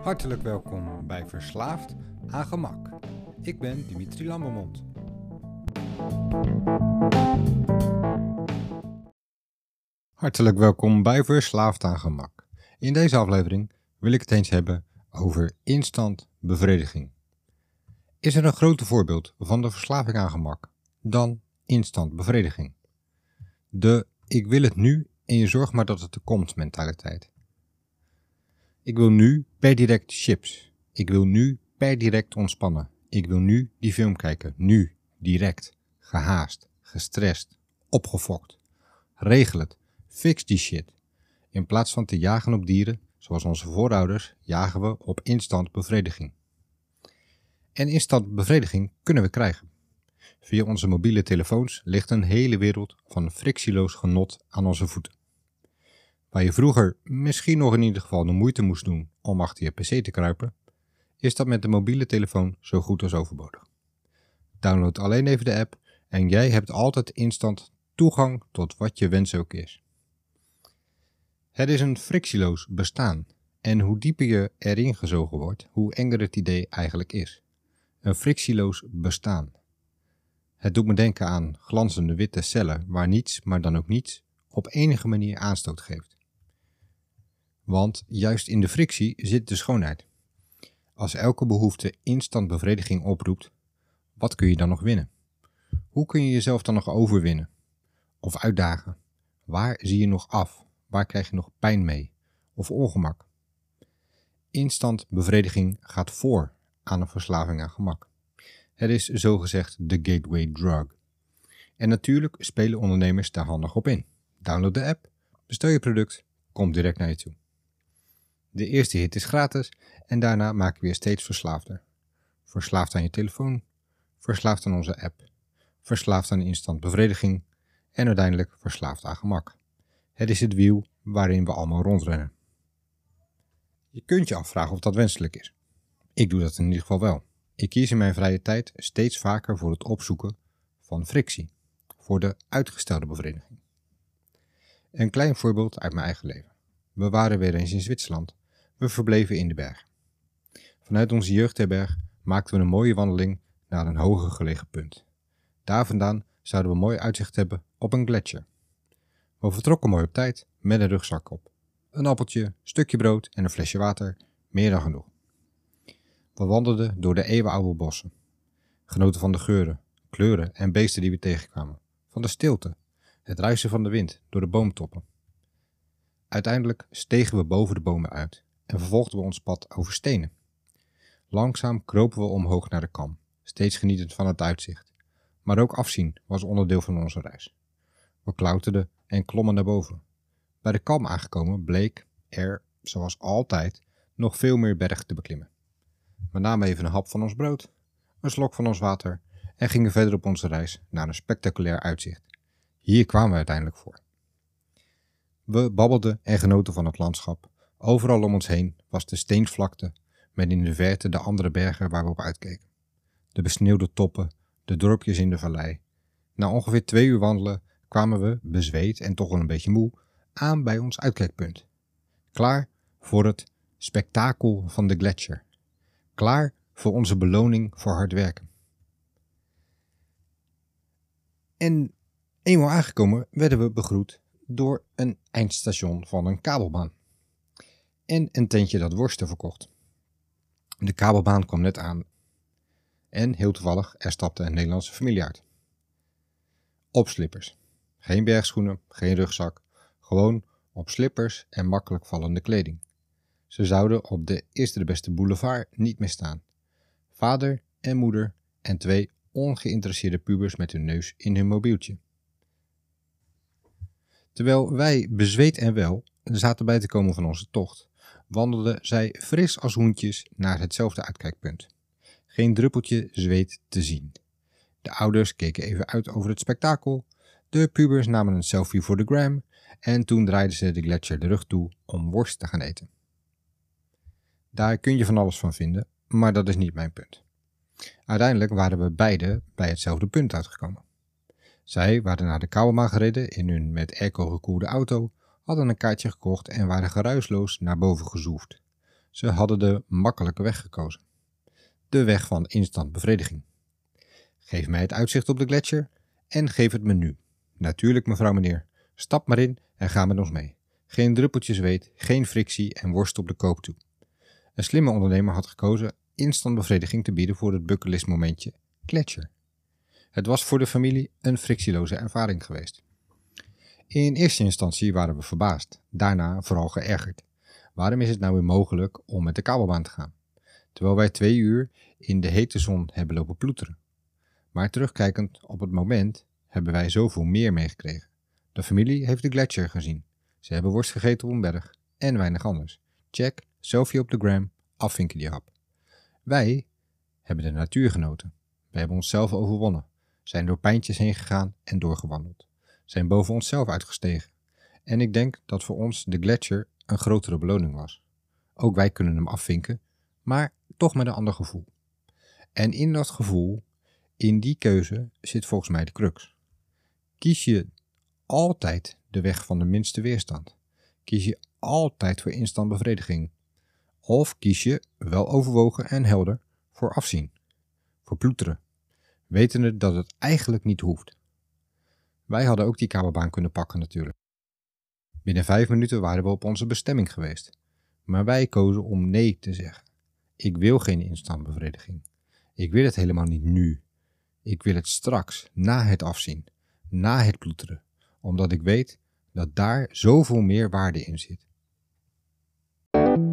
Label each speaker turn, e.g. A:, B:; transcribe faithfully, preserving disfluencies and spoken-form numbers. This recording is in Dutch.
A: Hartelijk welkom bij Verslaafd aan Gemak. Ik ben Dimitri Lambermond. Hartelijk welkom bij Verslaafd aan Gemak. In deze aflevering wil ik het eens hebben over instant bevrediging. Is er een groter voorbeeld van de verslaving aan gemak dan instant bevrediging? De ik wil het nu en je zorgt maar dat het er komt mentaliteit. Ik wil nu per direct chips. Ik wil nu per direct ontspannen. Ik wil nu die film kijken. Nu, direct, gehaast, gestrest, opgefokt. Regel het. Fix die shit. In plaats van te jagen op dieren, zoals onze voorouders, jagen we op instant bevrediging. En instant bevrediging kunnen we krijgen. Via onze mobiele telefoons ligt een hele wereld van frictieloos genot aan onze voeten. Waar je vroeger misschien nog in ieder geval de moeite moest doen om achter je pc te kruipen, is dat met de mobiele telefoon zo goed als overbodig. Download alleen even de app en jij hebt altijd instant toegang tot wat je wens ook is. Het is een frictieloos bestaan en hoe dieper je erin gezogen wordt, hoe enger het idee eigenlijk is. Een frictieloos bestaan. Het doet me denken aan glanzende witte cellen waar niets, maar dan ook niets, op enige manier aanstoot geeft. Want juist in de frictie zit de schoonheid. Als elke behoefte instant bevrediging oproept, wat kun je dan nog winnen? Hoe kun je jezelf dan nog overwinnen? Of uitdagen? Waar zie je nog af? Waar krijg je nog pijn mee? Of ongemak? Instant bevrediging gaat voor aan een verslaving aan gemak. Het is zogezegd de gateway drug. En natuurlijk spelen ondernemers daar handig op in. Download de app, bestel je product, komt direct naar je toe. De eerste hit is gratis en daarna maken we je steeds verslaafder. Verslaafd aan je telefoon, verslaafd aan onze app, verslaafd aan instant bevrediging en uiteindelijk verslaafd aan gemak. Het is het wiel waarin we allemaal rondrennen. Je kunt je afvragen of dat wenselijk is. Ik doe dat in ieder geval wel. Ik kies in mijn vrije tijd steeds vaker voor het opzoeken van frictie, voor de uitgestelde bevrediging. Een klein voorbeeld uit mijn eigen leven. We waren weer eens in Zwitserland. We verbleven in de bergen. Vanuit onze jeugdherberg maakten we een mooie wandeling naar een hoger gelegen punt. Daar vandaan zouden we mooi uitzicht hebben op een gletsjer. We vertrokken mooi op tijd met een rugzak op. Een appeltje, stukje brood en een flesje water, meer dan genoeg. We wandelden door de eeuwenoude bossen. Genoten van de geuren, kleuren en beesten die we tegenkwamen. Van de stilte, het ruisen van de wind door de boomtoppen. Uiteindelijk stegen we boven de bomen uit en vervolgden we ons pad over stenen. Langzaam kropen we omhoog naar de kam, steeds genietend van het uitzicht. Maar ook afzien was onderdeel van onze reis. We klauterden en klommen naar boven. Bij de kam aangekomen bleek er, zoals altijd, nog veel meer berg te beklimmen. We namen even een hap van ons brood, een slok van ons water en gingen verder op onze reis naar een spectaculair uitzicht. Hier kwamen we uiteindelijk voor. We babbelden en genoten van het landschap. Overal om ons heen was de steenvlakte met in de verte de andere bergen waar we op uitkeken. De besneeuwde toppen, de dorpjes in de vallei. Na ongeveer twee uur wandelen kwamen we, bezweet en toch wel een beetje moe, aan bij ons uitkijkpunt. Klaar voor het spektakel van de gletsjer. Klaar voor onze beloning voor hard werken. En eenmaal aangekomen werden we begroet door een eindstation van een kabelbaan. En een tentje dat worsten verkocht. De kabelbaan kwam net aan. En heel toevallig, er stapte een Nederlandse familie uit. Op slippers. Geen bergschoenen, geen rugzak. Gewoon op slippers en makkelijk vallende kleding. Ze zouden op de eerste de beste boulevard niet meer staan. Vader en moeder en twee ongeïnteresseerde pubers met hun neus in hun mobieltje. Terwijl wij bezweet en wel zaten bij te komen van onze tocht, wandelden zij fris als hoentjes naar hetzelfde uitkijkpunt. Geen druppeltje zweet te zien. De ouders keken even uit over het spektakel, de pubers namen een selfie voor de gram en toen draaiden ze de gletsjer de rug toe om worst te gaan eten. Daar kun je van alles van vinden, maar dat is niet mijn punt. Uiteindelijk waren we beide bij hetzelfde punt uitgekomen. Zij waren naar de Kouwema gereden in hun met airco gekoelde auto, hadden een kaartje gekocht en waren geruisloos naar boven gezoefd. Ze hadden de makkelijke weg gekozen. De weg van instant bevrediging. Geef mij het uitzicht op de gletsjer en geef het me nu. Natuurlijk, mevrouw meneer. Stap maar in en ga met ons mee. Geen druppeltje zweet, geen frictie en worst op de koop toe. Een slimme ondernemer had gekozen instant bevrediging te bieden voor het bucketlist momentje gletsjer. Het was voor de familie een frictieloze ervaring geweest. In eerste instantie waren we verbaasd, daarna vooral geërgerd. Waarom is het nou weer mogelijk om met de kabelbaan te gaan? Terwijl wij twee uur in de hete zon hebben lopen ploeteren. Maar terugkijkend op het moment hebben wij zoveel meer meegekregen. De familie heeft de gletsjer gezien. Ze hebben worst gegeten op een berg en weinig anders. Check, selfie op de gram, afvinken die hap. Wij hebben de natuur genoten. We hebben onszelf overwonnen. Zijn door pijntjes heen gegaan en doorgewandeld. Zijn boven onszelf uitgestegen. En ik denk dat voor ons de gletsjer een grotere beloning was. Ook wij kunnen hem afvinken, maar toch met een ander gevoel. En in dat gevoel, in die keuze, zit volgens mij de crux. Kies je altijd de weg van de minste weerstand? Kies je altijd voor instant bevrediging? Of kies je, wel overwogen en helder, voor afzien? Voor ploeteren? Wetende dat het eigenlijk niet hoeft. Wij hadden ook die kabelbaan kunnen pakken natuurlijk. Binnen vijf minuten waren we op onze bestemming geweest. Maar wij kozen om nee te zeggen. Ik wil geen instant bevrediging. Ik wil het helemaal niet nu. Ik wil het straks, na het afzien, na het ploeteren. Omdat ik weet dat daar zoveel meer waarde in zit.